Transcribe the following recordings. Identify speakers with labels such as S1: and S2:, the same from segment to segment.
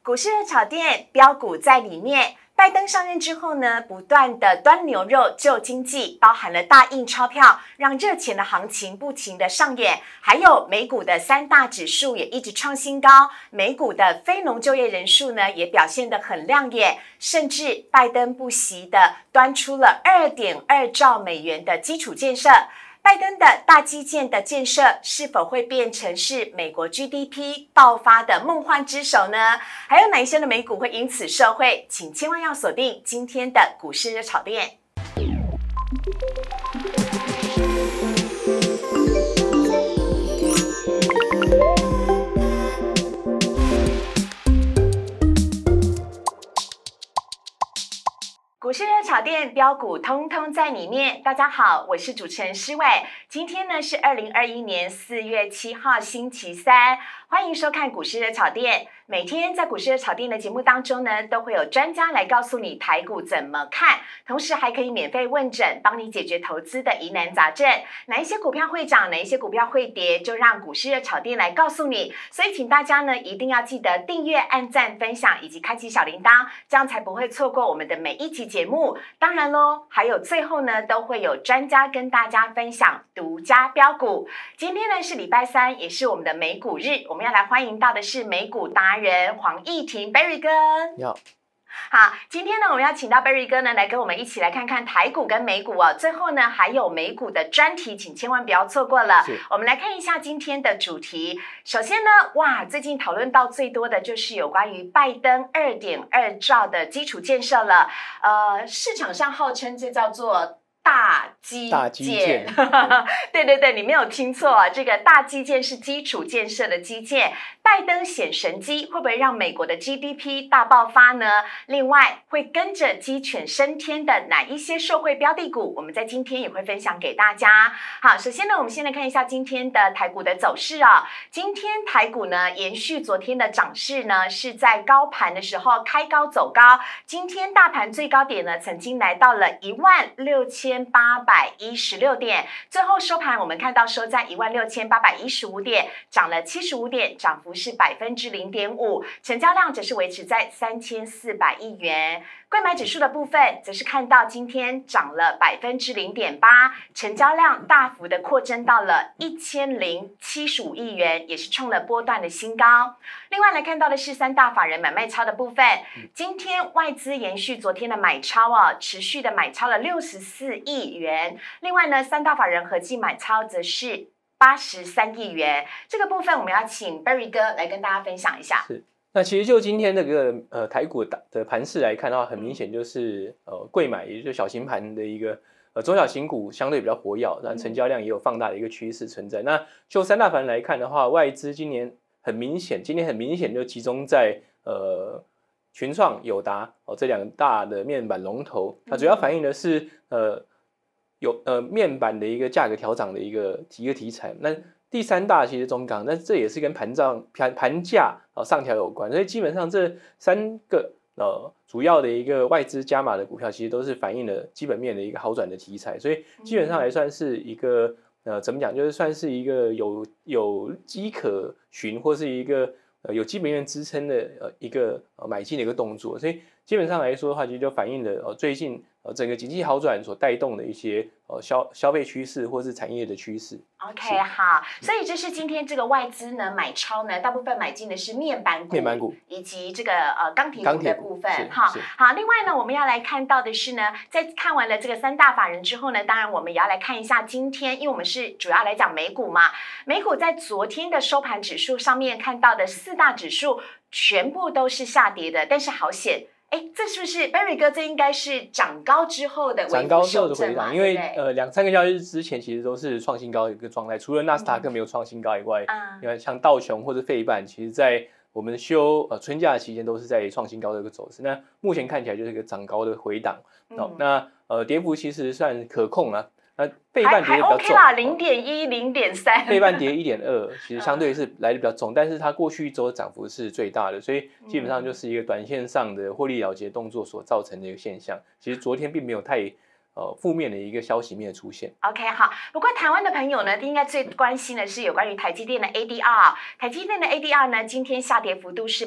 S1: 股市热炒店，标股在里面。拜登上任之后呢，不断的端牛肉救经济，包含了大印钞票，让热钱的行情不停的上演。还有美股的三大指数也一直创新高，美股的非农就业人数呢也表现得很亮眼，甚至拜登不惜的端出了2.2兆美元的基础建设。拜登的大基建的建设是否会变成是美国 GDP 爆发的梦幻之手呢？还有哪一些的美股会因此受惠？请千万要锁定今天的股市热炒店。股市热炒店，标股通通在里面。大家好，我是主持人施伟。今天呢是2021年4月7号星期三，欢迎收看股市热炒店。每天在股市热炒店的节目当中呢，都会有专家来告诉你台股怎么看，同时还可以免费问诊，帮你解决投资的疑难杂症。哪一些股票会涨，哪一些股票会跌，就让股市热炒店来告诉你。所以请大家呢一定要记得订阅、按赞、分享以及开启小铃铛，这样才不会错过我们的每一期节目。当然咯，还有最后呢都会有专家跟大家分享独家标股。今天呢是礼拜三，也是我们的美股日，我们要来欢迎到的是美股达人黄义庭 Berry 哥。
S2: 你好。
S1: 好，今天呢我们要请到 Berry 哥呢来跟我们一起来看看台股跟美股哦。最后呢还有美股的专题，请千万不要错过了。我们来看一下今天的主题。首先呢，哇，最近讨论到最多的就是有关于拜登2.2兆的基础建设了。市场上号称这叫做大基建，对对对，你没有听错啊，这个大基建是基础建设的基建。拜登显神机，会不会让美国的 GDP 大爆发呢？另外，会跟着鸡犬升天的哪一些受惠标的股，我们在今天也会分享给大家。好，首先呢，我们先来看一下今天的台股的走势啊。今天台股呢，延续昨天的涨势呢，是在高盘的时候开高走高。今天大盘最高点呢，曾经来到了16816点，最后收盘我们看到收在16815点，涨了75点，涨幅是0.5%，成交量则是维持在3400亿元。柜买指数的部分，则是看到今天涨了0.8%，成交量大幅的扩增到了1075亿元，也是创了波段的新高。另外来看到的是三大法人买卖超的部分，今天外资延续昨天的买超啊，持续的买超了64亿元。另外呢，三大法人合计买超则是83亿元。这个部分我们要请 Berry 哥来跟大家分享一下。
S2: 是，那其实就今天那个台股的盘势来看的话，很明显就是柜买，也就是小型盘的一个中小型股相对比较活跃，但成交量也有放大的一个趋势存在。那就三大法人来看的话，外资今天很明显就集中在群创、友达这两大的面板龙头，那主要反映的是面板的一个价格调涨的一个题材。那第三大其实中钢，那这也是跟盘价上调有关，所以基本上这三个主要的一个外资加码的股票，其实都是反映了基本面的一个好转的题材，所以基本上来算是一个怎么讲，就是算是一个有迹可循，或是一个有基本面支撑的一个买进的一个动作，所以基本上来说的话，其实就反映了最近整个经济好转所带动的一些消费趋势或是产业的趋势。
S1: OK， 好，所以这是今天这个外资呢买超呢，大部分买进的是面板股以及这个钢铁股的部分。好，另外呢，我们要来看到的是呢，在看完了这个三大法人之后呢，当然我们也要来看一下今天，因为我们是主要来讲美股嘛，美股在昨天的收盘指数上面看到的四大指数全部都是下跌的，但是好险。这是不是 Berry 哥？这应该是涨高之后的微幅修正嘛？
S2: 因为2-3个交易日之前其实都是创新高的一个状态，除了纳斯达克没有创新高以外，因为像道琼或者费半，其实在我们休春假的期间都是在创新高的一个走势。那目前看起来就是一个涨高的回档，那跌幅其实算可控了。那费半跌的比较重，
S1: 还 OK 啦，0.1、0.3，
S2: 费半跌1.2，其实相对是来的比较重，但是它过去一周涨幅是最大的，所以基本上就是一个短线上的获利了结动作所造成的一个现象。其实昨天并没有太负面的一个消息面的出现。
S1: OK， 好。不过台湾的朋友呢，应该最关心的是有关于台积电的 ADR。台积电的 ADR 呢，今天下跌幅度是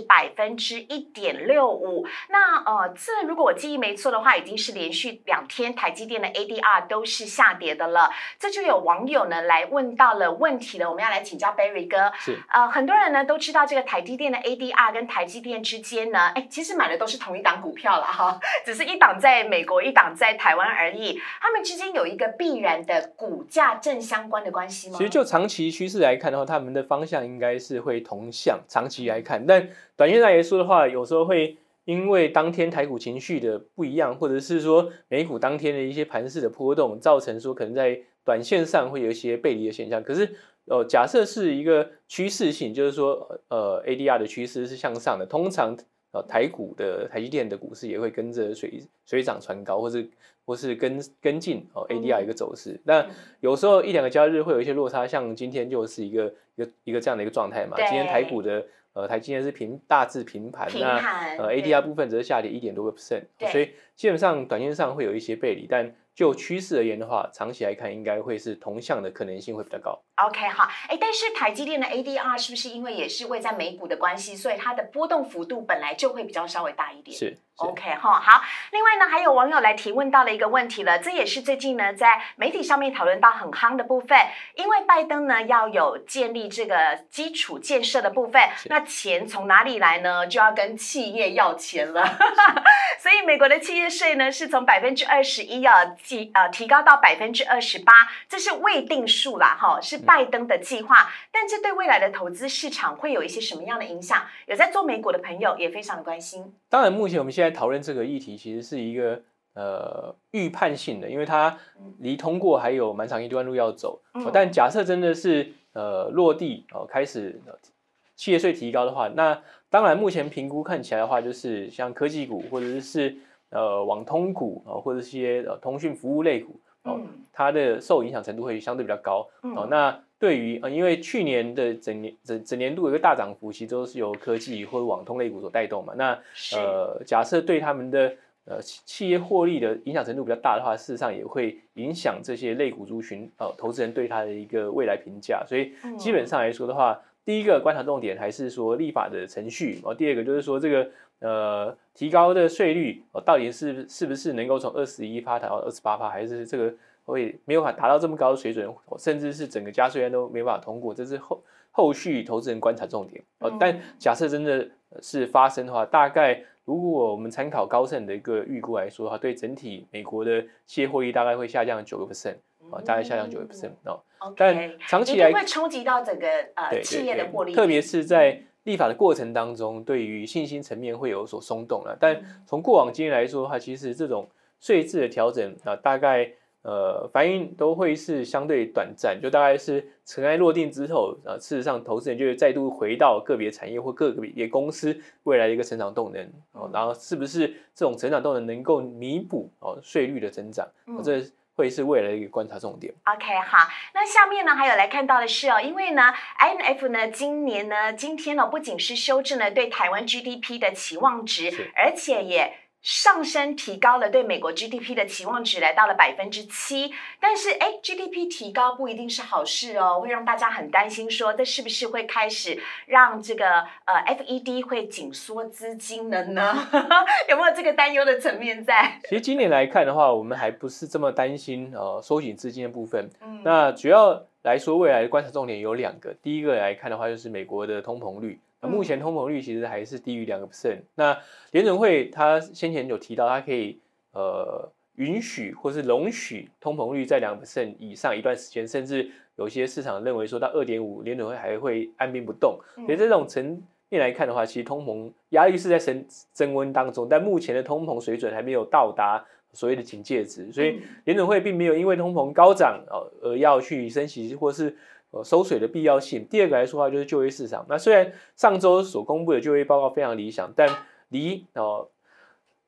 S1: 1.65%。那这如果我记忆没错的话，已经是连续2天台积电的 ADR 都是下跌的了。这就有网友呢来问到了问题了，我们要来请教 Berry 哥。
S2: 是
S1: 很多人呢都知道这个台积电的 ADR 跟台积电之间呢，其实买的都是同一档股票啦哈，只是一档在美国，一档在台湾而已。他们之间有一个必然的股价正相关的关系吗？
S2: 其实就长期趋势来看的话，他们的方向应该是会同向，长期来看。但短线来说的话，有时候会因为当天台股情绪的不一样，或者是说美股当天的一些盘势的波动，造成说可能在短线上会有一些背离的现象。可是假设是一个趋势性，就是说ADR 的趋势是向上的，通常台股的台积电的股市也会跟着水涨船高，或是跟进ADR 一个走势。那有时候1、2个交易日会有一些落差，像今天就是一个这样的一个状态嘛。今天台股的台积电是大致平盘，那ADR 部分则是下跌1.多个%，所以基本上短线上会有一些背离，但就趋势而言的话，长期来看应该会是同向的可能性会比较高。
S1: OK， 好，但是台积电的 ADR 是不是因为也是位在美股的关系，所以它的波动幅度本来就会比较稍微大一点？
S2: 是
S1: OK 好。另外呢，还有网友来提问到了一个问题了，这也是最近呢在媒体上面讨论到很夯的部分，因为拜登呢要有建立这个基础建设的部分，那钱从哪里来呢？就要跟企业要钱了，所以美国的企业税呢是从21%要提高到28%，这是未定数啦，是拜登的计划，但这对未来的投资市场会有一些什么样的影响？有在做美股的朋友也非常的关心。
S2: 当然，目前我们现在讨论这个议题，其实是一个预判性的，因为它离通过还有蛮长一段路要走。但假设真的是落地开始企业税提高的话，那当然目前评估看起来的话，就是像科技股或者是网通股或者是一些通讯服务类股。它的受影响程度会相对比较高。那对于因为去年的整年度有一个大涨幅，其实都是由科技或者网通类股所带动嘛。那假设对他们的企业获利的影响程度比较大的话，事实上也会影响这些类股族群投资人对它的一个未来评价。所以基本上来说的话，第一个观察重点还是说立法的程序，第二个就是说这个提高的税率到底是不是能够从21%达到28%，还是这个会没有办法达到这么高的水准，甚至是整个加税案都没办法通过，这是后续投资人观察重点。但假设真的是发生的话，大概如果我们参考高盛的一个预估来说的话，对整体美国的企业获利大概会下降9%，大概下降9%。但长期来
S1: 一定会冲击到整个企业的获利，
S2: 特别是在立法的过程当中，对于信心层面会有所松动了。但从过往经验来说的话，其实这种税制的调整大概反应都会是相对短暂，就大概是尘埃落定之后事实上投资人就会再度回到个别产业或个别公司未来的一个成长动能，然后是不是这种成长动能能够弥补税率的增长，这会是未来的一个观察重点。
S1: OK， 好，那下面呢还有来看到的是因为呢 INF 呢今天不仅是修正了对台湾 GDP 的期望值，而且也上升提高了对美国 GDP 的期望值，来到了7%。但是GDP 提高不一定是好事会让大家很担心说这是不是会开始让这个FED 会紧缩资金了呢？有没有这个担忧的层面在？
S2: 其实今年来看的话，我们还不是这么担心收紧资金的部分。那主要来说，未来的观察重点有2个。第一个来看的话，就是美国的通膨率。目前通膨率其实还是低于2%。那联准会他先前有提到，它可以允许或是容许通膨率在2%以上一段时间，甚至有些市场认为说到2.5%，联准会还会按兵不动。所以这种层面来看的话，其实通膨压力是在升温当中，但目前的通膨水准还没有到达所谓的警戒值，所以联准会并没有因为通膨高涨而要去升息或是收水的必要性。第二个来说的话，就是就业市场。那虽然上周所公布的就业报告非常理想，但离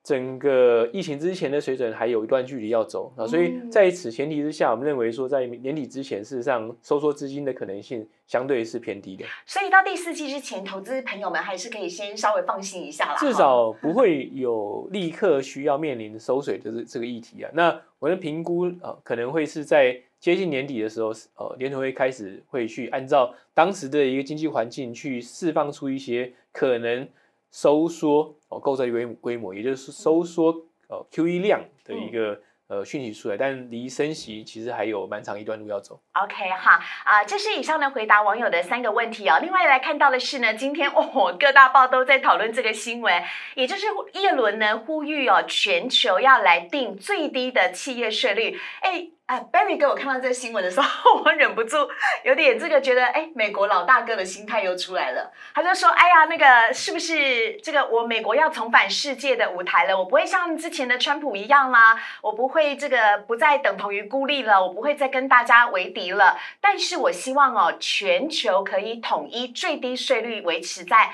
S2: 整个疫情之前的水准还有一段距离要走啊，所以在此前提之下，我们认为说在年底之前，事实上收缩资金的可能性相对是偏低的。
S1: 所以到第4季之前，投资朋友们还是可以先稍微放心一下啦，
S2: 至少不会有立刻需要面临收水的这个议题啊。那我的评估可能会是在接近年底的时候，联储会开始会去按照当时的一个经济环境去释放出一些可能收缩购债规模，也就是收缩QE 量的一个讯息出来，但离升息其实还有蛮长一段路要走。
S1: OK 哈这是以上呢回答网友的3个问题哦。另外来看到的是呢，今天各大报都在讨论这个新闻，也就是耶伦呢呼吁全球要来定最低的企业税率。Barry 哥，我看到这个新闻的时候，我忍不住有点觉得，美国老大哥的心态又出来了。他就说，哎呀，那个是不是我美国要重返世界的舞台了？我不会像之前的川普一样啦，我不会不再等同于孤立了，我不会再跟大家为敌了。但是我希望全球可以统一最低税率维持在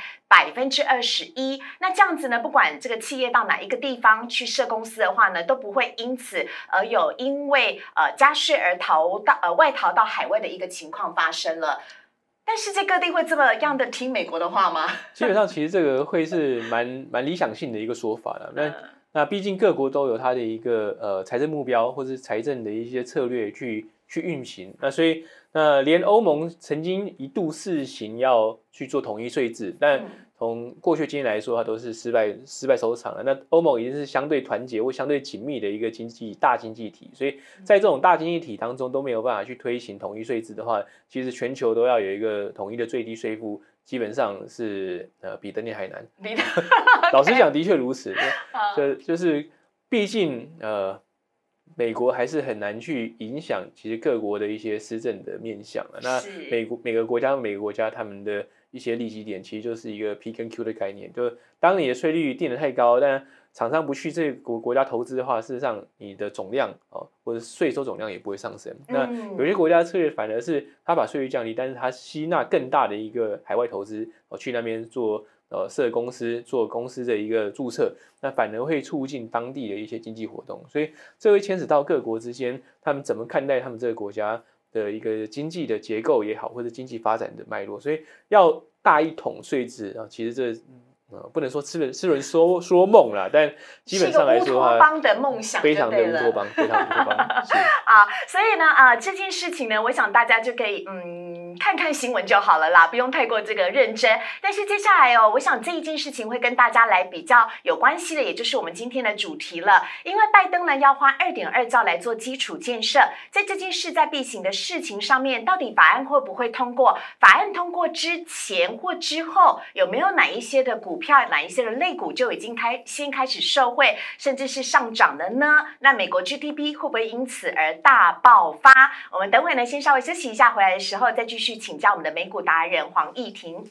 S1: 21%，那这样子呢，不管这个企业到哪一个地方去设公司的话呢，都不会因此而有因为加税而外逃到海外的一个情况发生了。但世界各地会这么样的听美国的话吗？
S2: 基本上其实这个会是蛮理想性的一个说法了。那毕竟各国都有它的一个财政目标或是财政的一些策略去运行。那所以连欧盟曾经一度试行要去做统一税制，但从过去经验来说，它都是失败收场了。那欧盟已经是相对团结或相对紧密的一个大经济体，所以在这种大经济体当中都没有办法去推行统一税制的话，其实全球都要有一个统一的最低税负，基本上是比登天还难。老实讲，的确如此。就是毕竟美国还是很难去影响其实各国的一些施政的面向了。那每个国家他们的一些利基点其实就是一个 P 跟 Q 的概念，就当你的税率定得太高，但厂商不去这个国家投资的话，事实上你的总量或者税收总量也不会上升。那有些国家的策略反而是他把税率降低，但是他吸纳更大的一个海外投资去那边做设公司做公司的一个注册，那反而会促进当地的一些经济活动，所以这会牵扯到各国之间他们怎么看待他们这个国家的一个经济的结构也好，或者经济发展的脉络，所以要大一统税制其实这不能说痴人说梦啦，但基本上来说，
S1: 是一个乌托邦的梦想，
S2: 非常的乌托邦，非常乌托邦。
S1: 所以呢，这件事情呢，我想大家就可以看看新闻就好了啦，不用太过认真。但是接下来我想这一件事情会跟大家来比较有关系的，也就是我们今天的主题了。因为拜登呢要花2.2兆来做基础建设，在这件势在必行的事情上面，到底法案会不会通过？法案通过之前或之后，有没有哪一些的股票、哪一些的类股就已经先开始受惠，甚至是上涨的呢？那美国 GDP 会不会因此而大爆发？我们等会呢先稍微休息一下，回来的时候再继续请教我们的美股达人黄义婷。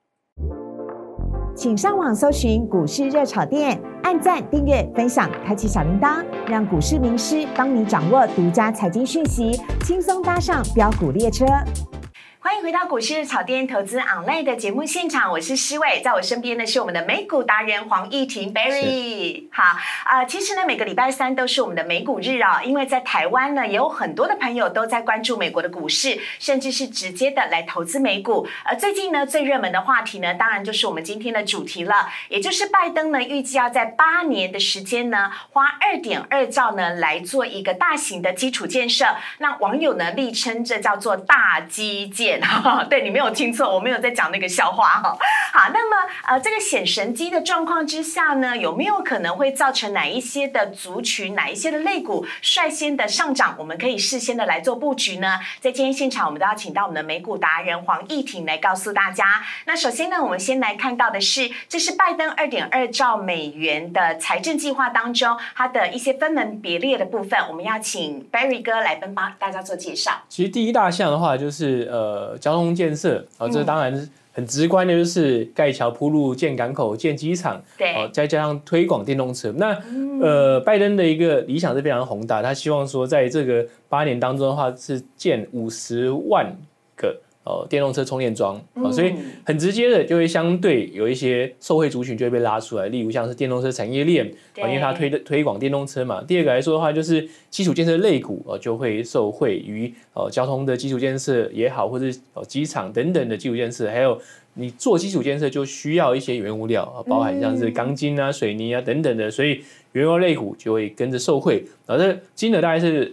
S3: 请上网搜寻股市热炒店，按赞、订阅、分享，开启小铃铛，让股市名师帮你掌握独家财经讯息，轻松搭上标股列车。
S1: 欢迎回到股市热炒店投资 online 的节目现场，我是诗伟，在我身边呢是我们的美股达人黄义婷 Barry。好其实呢每个礼拜3都是我们的美股日因为在台湾呢也有很多的朋友都在关注美国的股市，甚至是直接的来投资美股。最近呢最热门的话题呢，当然就是我们今天的主题了，也就是拜登呢预计要在8年的时间呢花2.2兆呢来做一个大型的基础建设。那网友呢力称这叫做大基建。对，你没有听错，我没有在讲那个笑话好，那么这个显神机的状况之下呢，有没有可能会造成哪一些的族群、哪一些的类股率先的上涨？我们可以事先的来做布局呢？在今天现场，我们都要请到我们的美股达人黄义婷来告诉大家。那首先呢，我们先来看到的是，这是拜登2.2兆美元的财政计划当中，它的一些分门别列的部分，我们要请 Barry 哥来帮大家做介绍。
S2: 其实第一大项的话，就是交通建设这当然很直观的就是盖桥铺路、建港口、建机场，
S1: 对，
S2: 再加上推广电动车。那拜登的一个理想是非常宏大，他希望说在这个8年当中的话是建50万个电动车充电桩，所以很直接的就会相对有一些受惠族群就会被拉出来，例如像是电动车产业链，因为它推广电动车嘛。第二个来说的话，就是基础建设类股就会受惠于交通的基础建设也好，或是机场等等的基础建设，还有你做基础建设就需要一些原物料，包含像是钢筋啊、水泥啊等等的，所以原油类股就会跟着受惠。这金额大概是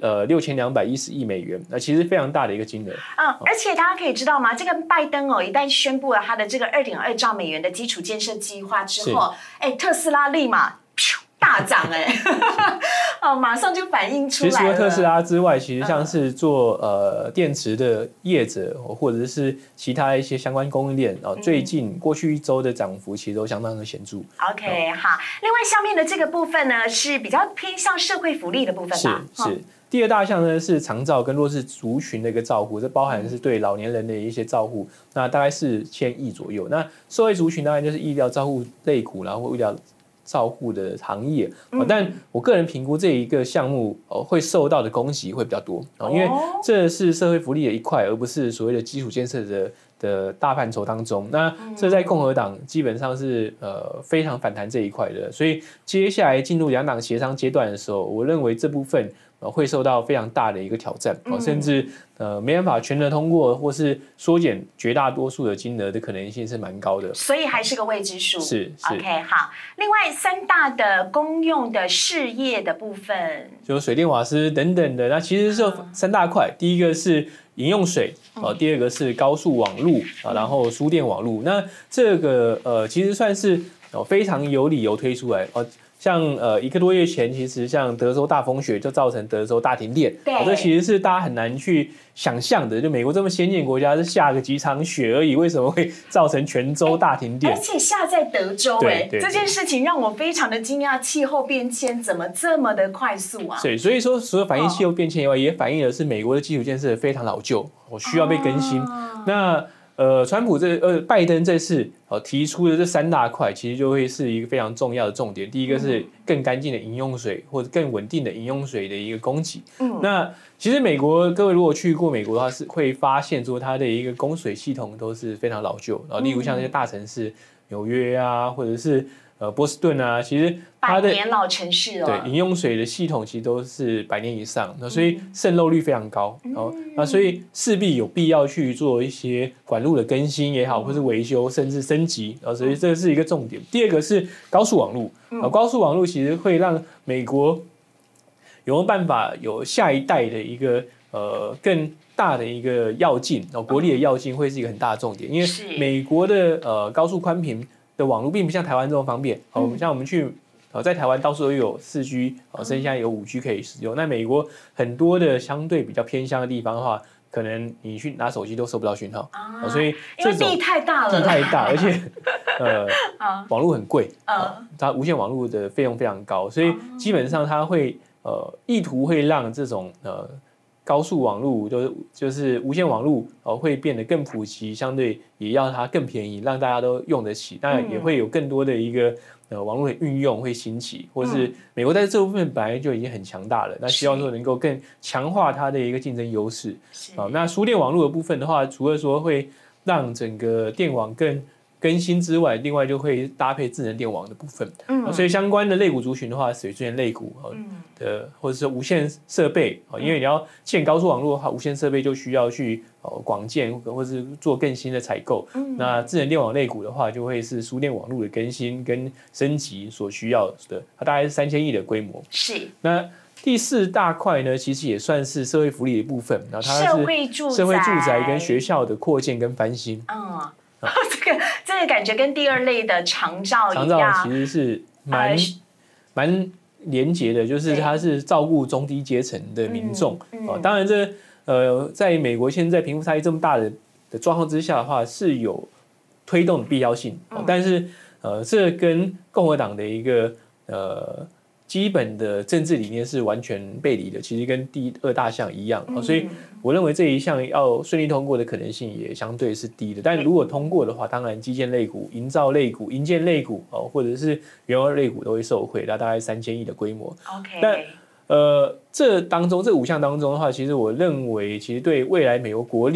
S2: 6210亿美元，其实非常大的一个金额。
S1: 而且大家可以知道吗？这个拜登一旦宣布了他的这个2.2兆美元的基础建设计划之后，特斯拉立马大涨马上就反映出来了。
S2: 其实除了特斯拉之外，其实像是做电池的业者，或者是其他一些相关供应链最近过去1周的涨幅其实都相当的显著。
S1: OK， 好。另外下面的这个部分呢，是比较偏向社会福利的部分吧？
S2: 是。第二大项呢是长照跟弱势族群的一个照顾，这包含是对老年人的一些照顾，那大概4000亿左右。那社会族群当然就是医疗照护类股，然后医疗照护的行业，但我个人评估这一个项目会受到的攻击会比较多，因为这是社会福利的一块，而不是所谓的基础建设的大范畴当中。那这在共和党基本上是非常反弹这一块的，所以接下来进入两党协商阶段的时候，我认为这部分会受到非常大的一个挑战，甚至没办法全额通过，或是缩减绝大多数的金额的可能性是蛮高的，
S1: 所以还是个未知数。
S2: 是
S1: OK， 好。另外3大的公用的事业的部分，
S2: 就水电瓦斯等等的，那其实是3大块，第一个是饮用水，第二个是高速网路，然后输电网路。那这个其实算是非常有理由推出来。像1个多月前，其实像德州大风雪就造成德州大停电，这其实是大家很难去想象的。就美国这么先进国家，是下个几场雪而已，为什么会造成全州大停电？
S1: 而且下在德州，这件事情让我非常的惊讶，气候变迁怎么这么的快速啊？
S2: 对，所以说除了反映气候变迁以外，也反映的是美国的基础建设非常老旧，需要被更新。那川普拜登这次提出的这3大块，其实就会是一个非常重要的重点。第一个是更干净的饮用水，或者更稳定的饮用水的一个供给。那其实各位如果去过美国的话，是会发现说它的一个供水系统都是非常老旧。例如像那些大城市，纽约啊，或者是波士顿啊，其实它的
S1: 100年老城市
S2: 对饮用水的系统其实都是100年以上，所以渗漏率非常高。那所以势必有必要去做一些管路的更新也好，或是维修，甚至升级。所以这是一个重点。第二个是高速网路，高速网路其实会让美国有没有办法有下一代的一个更大的一个跃进，国力的跃进会是一个很大的重点，因为美国的高速宽频的网络并不像台湾这么方便。像我们去在台湾到处都有4G，甚至现在有5G 可以使用。那美国很多的相对比较偏乡的地方的话，可能你去拿手机都收不到讯号，所以
S1: 因为地太大了，
S2: 地太大，而且网络很贵，它无线网络的费用非常高，所以基本上它会意图会让这种高速网路就是无线网路会变得更普及，相对也要它更便宜，让大家都用得起。当然也会有更多的一个网络的运用会兴起，或是美国在这部分本来就已经很强大了，那希望说能够更强化它的一个竞争优势。那输电网络的部分的话，除了说会让整个电网更新之外，另外就会搭配智能电网的部分。所以相关的类股族群的话，水资源类股或者是无线设备，因为你要建高速网络的话，无线设备就需要去广建或是做更新的采购。那智能电网类股的话，就会是输电网络的更新跟升级所需要的，它大概是3000亿的规模。
S1: 是。
S2: 那第4大块呢，其实也算是社会福利的部分，然后它是社会住宅跟学校的扩建跟翻新。
S1: 这个感觉跟第2类的长照一样，
S2: 长照其实是蛮连结的，就是它是照顾中低阶层的民众。当然在美国现在贫富差异这么大的状况之下的话，是有推动的必要性。但是这跟共和党的一个基本的政治理念是完全背离的，其实跟第2大项一样。所以我认为这一项要顺利通过的可能性也相对是低的。但如果通过的话，当然基建类股、营造类股、营建类股或者是原油类股都会受惠，大概3000亿的规模。但这5项当中的话，其实我认为其实对未来美国国力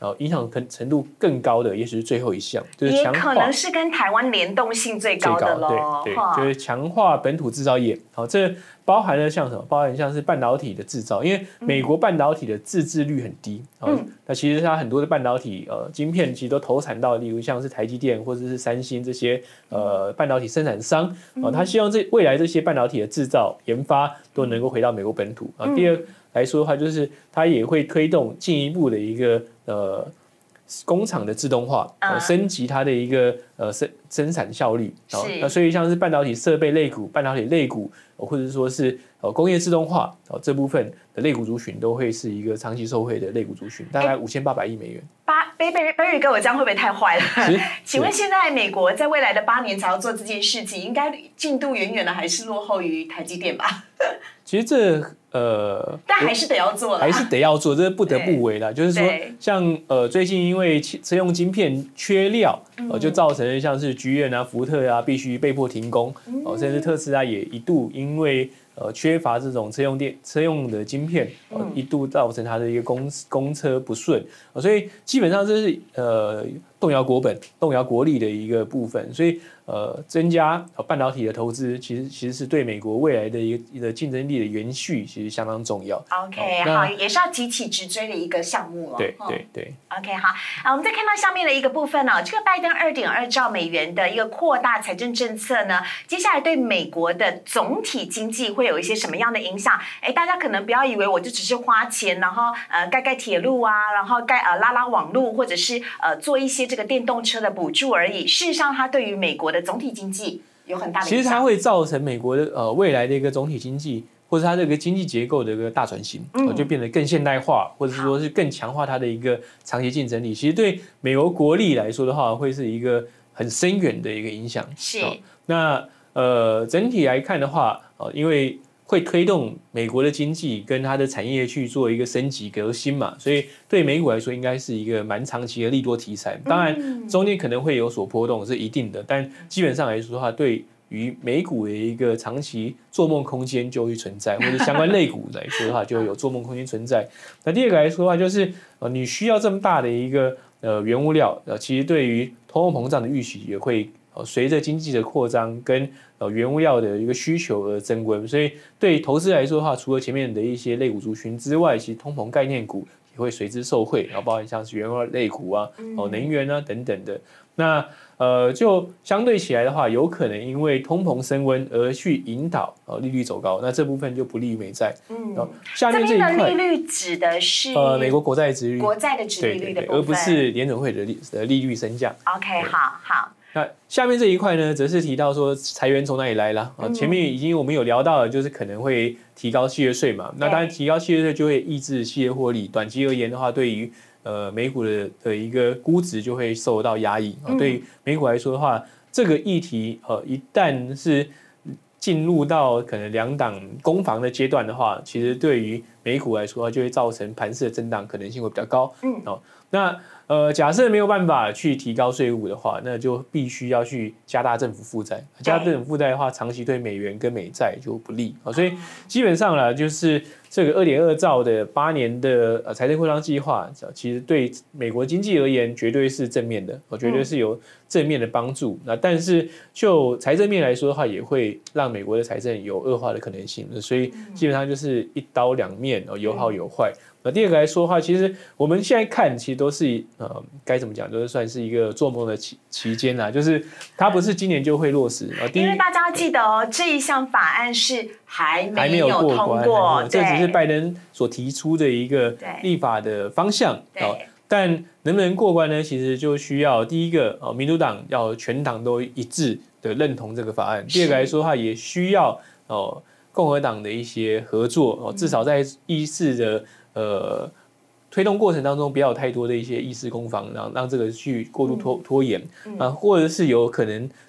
S2: 影响程度更高的，也许是最后一项，就是
S1: 也
S2: 强化，
S1: 可能是跟台湾联动性最高的咯。
S2: 对，就是强化本土制造业。好，这包含了像什么？包含像是半导体的制造，因为美国半导体的自制率很低。那其实它很多的半导体晶片其实都投产到，例如像是台积电或者是三星这些半导体生产商。他希望未来这些半导体的制造研发都能够回到美国本土。第二来说的话，就是它也会推动进一步的一个工厂的自动化，升级它的一个生产效率。那所以像是半导体设备类股、半导体类股，或者说是工业自动化这部分的类股族群，都会是一个长期受惠的类股族群，大概5800亿美元。
S1: Barry 哥，我这样会不会太坏了？请问现在美国在未来的8年才要做这件事情，应该进度远远的还是落后于台积电吧？
S2: 其实这
S1: 但还是得要做了，
S2: 还是得要做，这是不得不为啦。就是说，像最近因为车用晶片缺料，就造成了像是菊苑啊、福特啊必须被迫停工，甚至特斯拉也一度因为缺乏这种车用的晶片，一度造成它的一个公车不顺，所以基本上这是动摇国本、动摇国力的一个部分。所以增加半导体的投资，其实是对美国未来的一个竞争力的延续，其实相当重要。
S1: OK， 好，也是要急起直追的一个项目了。
S2: 对。
S1: OK， 好，我们再看到下面的一个部分这个拜登2.2兆美元的一个扩大财政政策呢，接下来对美国的总体经济会有一些什么样的影响？大家可能不要以为我就只是花钱，然后盖铁路啊，然后拉网路，或者是做一些这个电动车的补助而已。事实上，它对于美国的总体经济有很大的影响。
S2: 其实它会造成美国的未来的一个总体经济，或者它这个经济结构的一个大转型，就变得更现代化，或者是说是更强化它的一个长期竞争力。其实对美国国力来说的话，会是一个很深远的一个影响。
S1: 是。
S2: 那整体来看的话，因为会推动美国的经济跟它的产业去做一个升级革新嘛，所以对美股来说应该是一个蛮长期的利多题材。当然中间可能会有所波动是一定的，但基本上来说的话，对于美股的一个长期做梦空间就会存在，或者相关类股来说的话，就会有做梦空间存在。那第二个来说的话，就是你需要这么大的一个原物料，其实对于通货膨胀的预期也会随着经济的扩张跟原物料的一个需求而增温，所以对投资来说的话，除了前面的一些类股族群之外，其实通膨概念股也会随之受惠，然后包含像是原物料类股啊、能源啊等等的。那就相对起来的话，有可能因为通膨升温而去引导利率走高，那这部分就不利于美债。下面这一块
S1: 的利率指的是
S2: 美国国债殖利率，
S1: 国债的殖利率的部分，
S2: 而不是联准会的利率升降。
S1: OK， 好。
S2: 那下面这一块呢，则是提到说裁员从哪里来了前面已经我们有聊到了，就是可能会提高企业税嘛。那当然提高企业税就会抑制企业获利，短期而言的话，对于美股的一个估值就会受到压抑。对于美股来说的话，这个议题一旦是进入到可能两党攻防的阶段的话，其实对于美股来说，就会造成盘势的震荡可能性会比较高。那假设没有办法去提高税务的话，那就必须要去加大政府负债。加大政府负债的话，长期对美元跟美债就不利。所以基本上啦，就是这个2.2兆的8年的财政扩张计划，其实对美国经济而言绝对是正面的，绝对是有正面的帮助。那但是就财政面来说的话，也会让美国的财政有恶化的可能性。所以基本上就是一刀两面，有好有坏。第二个来说的话，其实我们现在看，其实都是该怎么讲，都是算是一个做梦的期间啦，就是它不是今年就会落实。
S1: 因为大家要记得这一项法案是还没有通
S2: 过，这只是拜登所提出的一个立法的方向。但能不能过关呢？其实就需要第一个民主党要全党都一致的认同这个法案。第二个来说的话，也需要共和党的一些合作，至少在议事的推动过程当中，不要有太多的一些议事攻防，让这个去过度拖延或者是有可能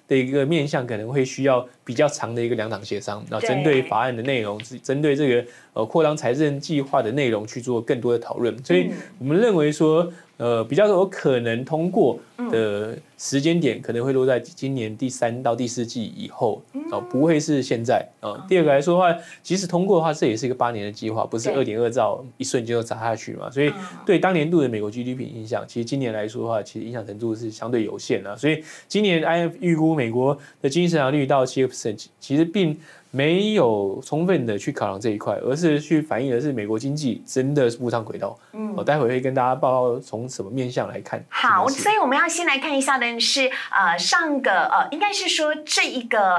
S2: 的一个面向可能会需要比较长的一个两党协商，然后针对法案的内容，针对这个扩张财政计划的内容去做更多的讨论。所以我们认为说，比较有可能通过的时间点可能会落在今年第3到第4季以后，不会是现在。第二个来说的话，即使通过的话，这也是一个8年的计划，不是2.2兆一瞬间就砸下去嘛。所以对当年度的美国 GDP 影响，其实今年来说的话，其实影响程度是相对有限的。所以今年 IMF 预估美国的经济成长率到7%，其实并没有充分的去考量这一块，而是去反映的是美国经济真的是步上轨道。我待会会跟大家报告从什么面向来看。
S1: 好，所以我们要先来看一下的是应该是说这一个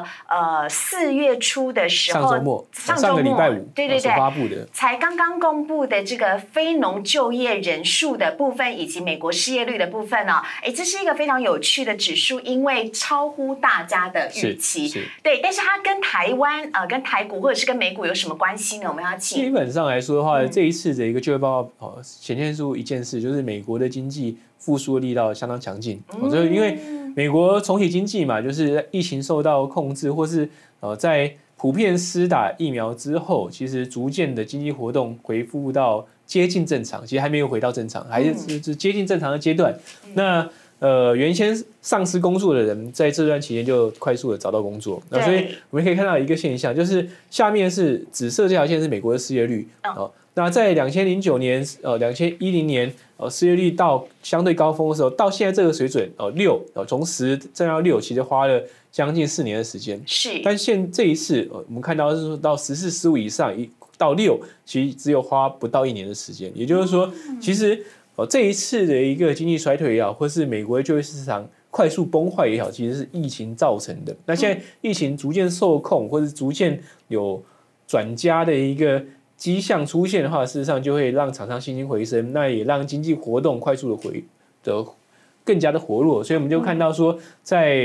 S1: 4月初的时候，
S2: 上个礼拜5
S1: 对
S2: 所发布的，
S1: 才刚刚公布的这个非农就业人数的部分以及美国失业率的部分呢，这是一个非常有趣的指数，因为超乎大家的预期。对，但是它跟台湾跟台股或者是跟美股有什么关系呢？我们要
S2: 基本上来说的话，这一次的一个就业报告显现出一件事，就是美国的经济复苏力道相当强劲。因为美国重启经济嘛，就是疫情受到控制，或是在普遍施打疫苗之后，其实逐渐的经济活动恢复到接近正常，其实还没有回到正常，还是接近正常的阶段。那原先丧失工作的人，在这段期间就快速的找到工作，所以我们可以看到一个现象，就是下面是紫色这条线是美国的失业率。那在2009年、2010年，失业率到相对高峰的时候，到现在这个水准，6，从10降到6，其实花了将近4年的时间。
S1: 是，
S2: 但这一次，我们看到是说到14、15以上，到6，其实只有花不到1年的时间。也就是说，其实这一次的一个经济衰退也好，或是美国的就业市场快速崩坏也好，其实是疫情造成的。那现在疫情逐渐受控，或是逐渐有转佳的一个迹象出现的话，事实上就会让厂商信心回升，那也让经济活动快速的更加的活络。所以我们就看到说，在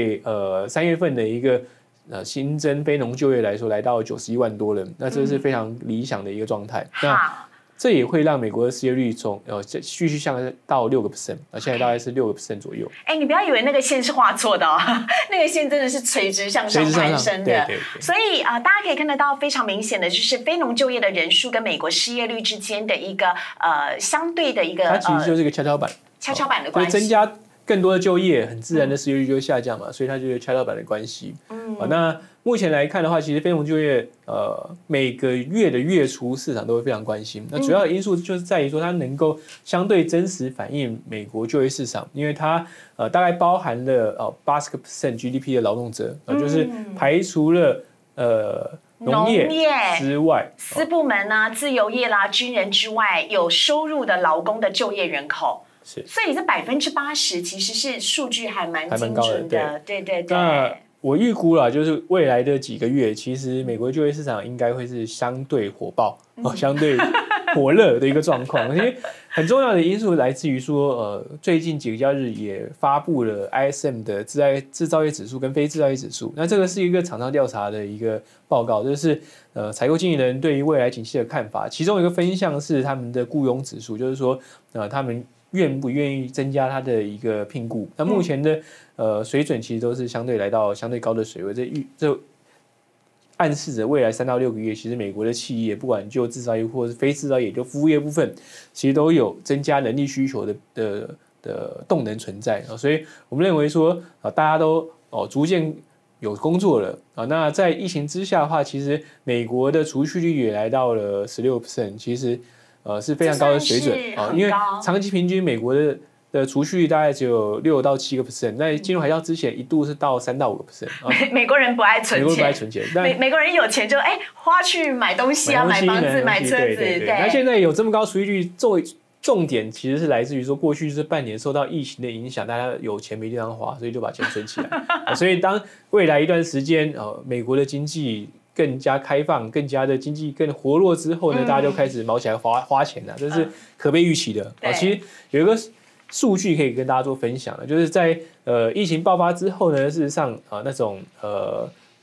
S2: 3月份的一个新增非农就业来说，来到91万多人，那这是非常理想的一个状态。那这也会让美国的失业率从继续向到6%，现在大概是6% 左右。
S1: 你不要以为那个线是画错的哦，那个线真的是垂直向上攀升的。对。所以大家可以看得到非常明显的就是非农就业的人数跟美国失业率之间的一个相对的一个，
S2: 它其实就是一个跷跷板
S1: 的关系，
S2: 增加更多的就业，很自然的失业率就会下降嘛，所以它就是跷跷板的关系。那目前来看的话，其实非农就业每个月的月初市场都会非常关心。那主要的因素就是在于说，它能够相对真实反映美国就业市场，因为它大概包含了80% GDP 的劳动者，就是排除了农业之外，
S1: 私部门啊、自由业啦、军人之外，有收入的劳工的就业人口。所以这80%其实是数据还蛮精准的。对。
S2: 那我预估啦，就是未来的几个月，其实美国就业市场应该会是相对火爆、相对火热的一个状况。因为很重要的因素来自于说，最近几个交易日也发布了 ISM 的制造业指数跟非制造业指数。那这个是一个厂商调查的一个报告，就是采购经理人对于未来景气的看法。其中一个分项是他们的雇佣指数，就是说他们愿不愿意增加它的一个聘雇。那目前的水准其实都是相对来到相对高的水位，这暗示着未来3到6个月，其实美国的企业不管就制造业或是非制造业，就服务业部分，其实都有增加人力需求的动能存在。所以我们认为说大家都逐渐有工作了那在疫情之下的话，其实美国的储蓄率也来到了16%，其实是非常高的水准因为长期平均美国的储蓄率大概只有6到7%，在金融海啸之前一度是到3到5%。
S1: 美国人不爱存
S2: 钱，
S1: 美国人有钱就花去买东西啊，买房子、买车子。对。
S2: 那现在有这么高储蓄率，重点其实是来自于说，过去这半年受到疫情的影响，大家有钱没地方花，所以就把钱存起来。所以当未来一段时间美国的经济更加开放，更加的经济更活络之后呢，大家就开始毛起来花钱了，这是可被预期的。其实有一个数据可以跟大家做分享的，就是在疫情爆发之后呢，事实上那种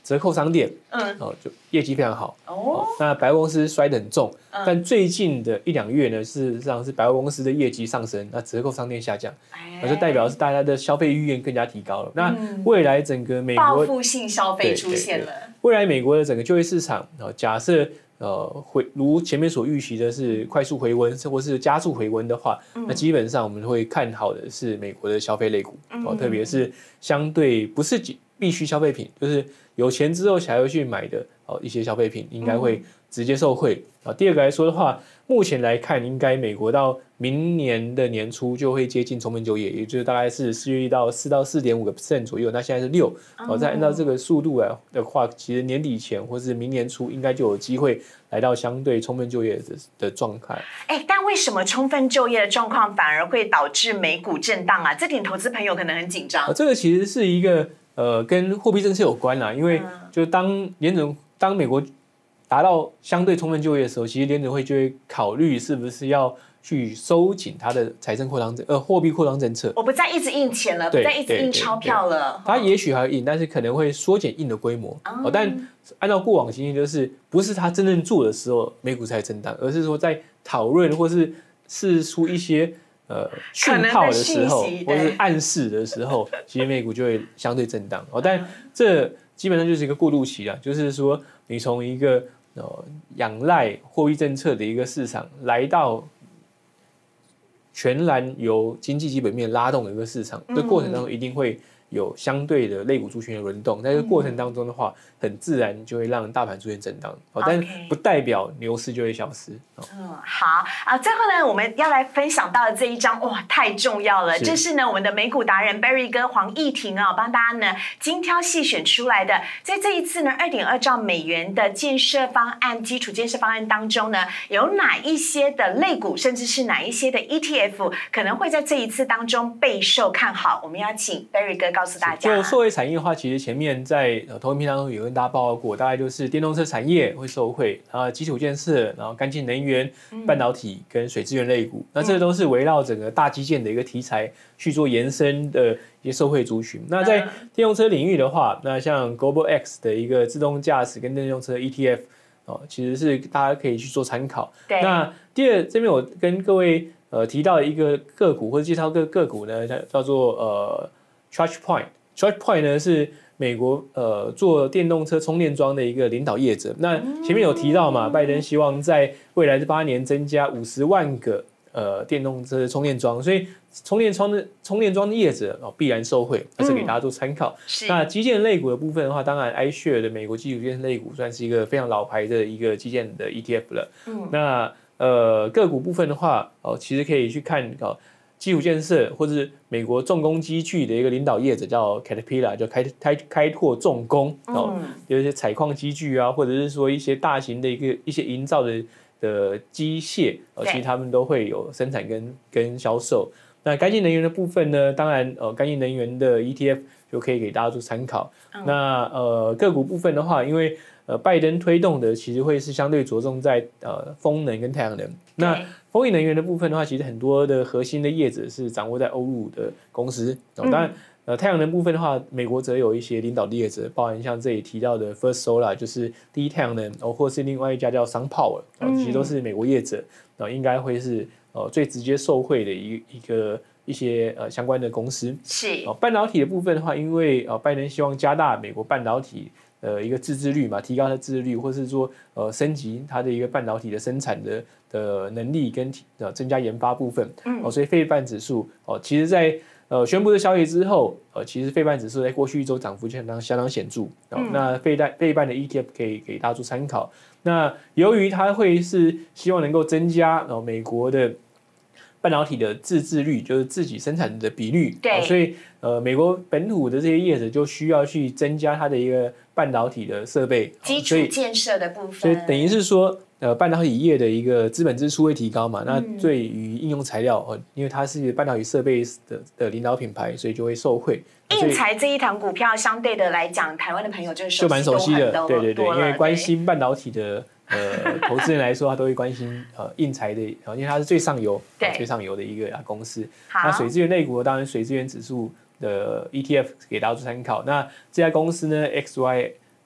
S2: 折扣商店，就业绩非常好。那百货公司摔得很重，但最近的1-2月呢，事实上是百货公司的业绩上升，那折扣商店下降，那就代表是大家的消费意愿更加提高了。那未来整个美国
S1: 报复性消费出现了，
S2: 未来美国的整个就业市场，假设如前面所预期的是快速回温，或是加速回温的话，那基本上我们会看好的是美国的消费类股，特别是相对不是必须消费品，就是有钱之后才会去买的一些消费品，应该会直接受惠。第二个来说的话，目前来看，应该美国到明年的年初就会接近充分就业，也就是大概是4月到4到4.5% 左右，那现在是6，再按照这个速度的话，其实年底前或是明年初应该就有机会来到相对充分就业的状态。
S1: 但为什么充分就业的状况反而会导致美股震荡啊？这点投资朋友可能很紧张。
S2: 这个其实是一个跟货币政策有关啦，因为就当美国达到相对充分就业的时候，其实联准会就会考虑是不是要去收紧它的财政货币扩张政策。
S1: 我不再一直印钱了，不再一直印钞票了。
S2: 它也许还会印，但是可能会缩减印的规模。但按照过往经验，就是不是它真正做的时候美股才震荡，而是说在讨论或是释出一些讯号的时候，或是暗示的时候，其实美股就会相对震荡。但这基本上就是一个过渡期啦，就是说你从一个仰赖货币政策的一个市场，来到全然由经济基本面拉动的一个市场，这过程当中一定会有相对的类股族群的轮动，在这个过程当中的话，很自然就会让大盘出现震荡，但不代表牛市就会消失。
S1: 好啊，最后呢，我们要来分享到的这一章，哇，太重要了！这是呢我们的美股达人 Barry 哥黄义庭啊，帮大家呢精挑细选出来的。在这一次呢2.2兆美元的建设方案、基础建设方案当中呢，有哪一些的类股，甚至是哪一些的 ETF 可能会在这一次当中备受看好？我们要请 Barry 哥告诉大家。
S2: 就受惠产业的话，其实前面在投影片当中有跟大家报告过，大概就是电动车产业会受惠，然后基础建设，然后干净能源、半导体跟水资源类股，那这都是围绕整个大基建的一个题材去做延伸的一些受惠族群。那在电动车领域的话，那像 Global X 的一个自动驾驶跟电动车 ETF，其实是大家可以去做参考。那第二，这边我跟各位提到一个个股或者介绍个股呢，叫做ChargePoint。ChargePoint 呢是美国做电动车充电桩的一个领导业者。那前面有提到嘛，拜登希望在未来的8年增加50万个电动车充电桩，所以充电桩的业者必然受惠，这是给大家做参考。那基建类股的部分的话，当然 iShare 的美国基础建设类股算是一个非常老牌的一个基建的 ETF 了。那个股部分的话，其实可以去看基础建设或者是美国重工机具的一个领导业者叫 Caterpillar， 叫开拓重工，有一些采矿机具啊，或者是说一些大型的一些营造的机械，其实他们都会有生产跟销售。那干净能源的部分呢，当然干净能源的 ETF 就可以给大家做参考。那个股部分的话，因为拜登推动的其实会是相对着重在风能跟太阳能。那风力能源的部分的话，其实很多的核心的业者是掌握在欧陆的公司。当然太阳能部分的话，美国则有一些领导的业者，包含像这里提到的 First Solar， 就是第一太阳能，或是另外一家叫 SunPower， 其实都是美国业者，应该会是最直接受惠的一些相关的公司。
S1: 是
S2: 半导体的部分的话，因为拜登希望加大美国半导体一个自制率嘛，提高它的自制率，或是说升级它的一个半导体的生产的能力跟增加研发部分。所以费半指数其实在宣布的消息之后，其实费半指数在过去1周涨幅相当显著。那费半的 ETF 可以给大家做参考。那由于它会是希望能够增加美国的半导体的自制率，就是自己生产的比率，所以美国本土的这些业者就需要去增加它的一个半导体的设备
S1: 基础建设的部分，
S2: 所以等于是说半导体业的一个资本支出会提高嘛，那对于应用材料因为它是半导体设备的领导品牌，所以就会受惠。
S1: 应材这一档股票相对的来讲，台湾的朋友就
S2: 蛮熟悉的，对，因为关心半导体的投资人来说，他都会关心应材的，因为它是最上游的一个公司。那水资源类股当然水资源指数的 ETF 给大家做参考。那这家公司呢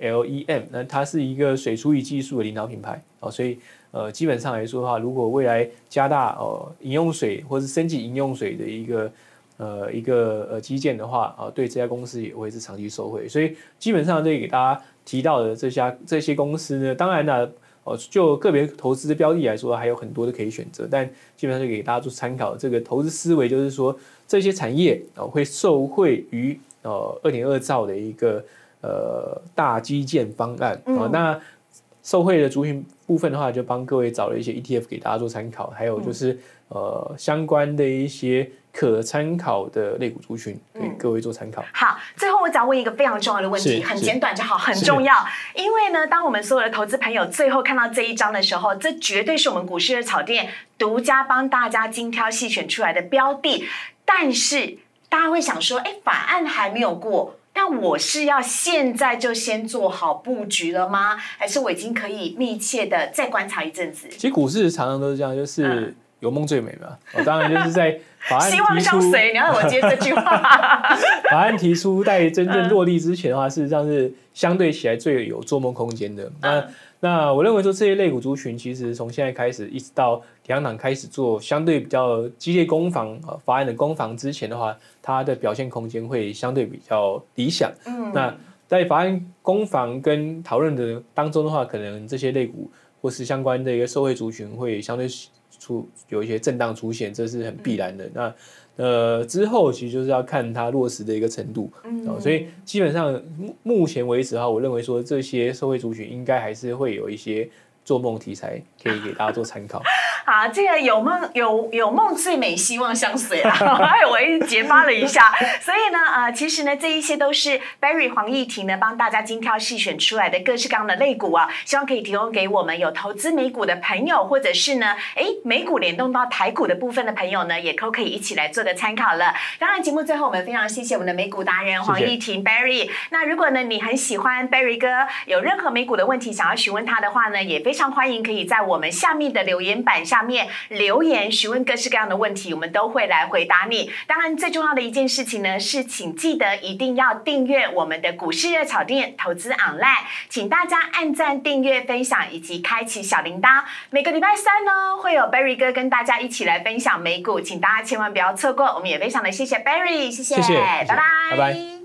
S2: LEM， 那它是一个水处理技术的领导品牌所以基本上来说的话，如果未来加大饮用水或是升级饮用水的一个基建的话对这家公司也会是长期受惠。所以基本上这里给大家提到的这些公司呢，当然呢就个别投资标的来说，还有很多的可以选择，但基本上就给大家做参考。这个投资思维就是说，这些产业会受惠于2.2兆的一个大基建方案那受惠的族群部分的话，就帮各位找了一些 ETF 给大家做参考，还有就是相关的一些可参考的类股族群给各位做参考。
S1: 好，最后我只要问一个非常重要的问题，很简短就好，很重要。因为呢，当我们所有的投资朋友最后看到这一章的时候，这绝对是我们股市热炒店独家帮大家精挑细选出来的标的。但是大家会想说，法案还没有过，那我是要现在就先做好布局了吗？还是我已经可以密切的再观察一阵子？
S2: 其实股市常常都是这样，就是有梦最美嘛。当然就是在法案提出
S1: 希望相随，你要我接这句话。
S2: 法案提出在真正落地之前的话，事实上是相对起来最有做梦空间的。那我认为说这些类股族群，其实从现在开始一直到两党开始做相对比较激烈攻防法案的攻防之前的话，它的表现空间会相对比较理想。那在法案攻防跟讨论的当中的话，可能这些类股或是相关的一个受惠族群会相对有一些震荡出现，这是很必然的。那之后其实就是要看它落实的一个程度所以基本上目前为止的话，我认为说这些受惠族群应该还是会有一些做梦题材可以给大家做参考。
S1: 好，这个有梦最美，希望相随啦。我一直结巴了一下，所以呢，其实呢，这一些都是 Barry 黄义婷呢帮大家精挑细选出来的各式各样的类股希望可以提供给我们有投资美股的朋友，或者是呢，美股联动到台股的部分的朋友呢，也都可以一起来做个参考了。当然，节目最后我们非常谢谢我们的美股达人黄义婷 Barry。那如果呢你很喜欢 Barry 哥，有任何美股的问题想要询问他的话呢，也非常欢迎可以在我们下面的留言板下面留言询问各式各样的问题，我们都会来回答你。当然最重要的一件事情呢，是请记得一定要订阅我们的股市热炒店投资 online， 请大家按赞订阅分享以及开启小铃铛。每个礼拜三呢会有 Barry 哥跟大家一起来分享美股，请大家千万不要错过。我们也非常的谢谢 Barry， 谢谢，拜拜。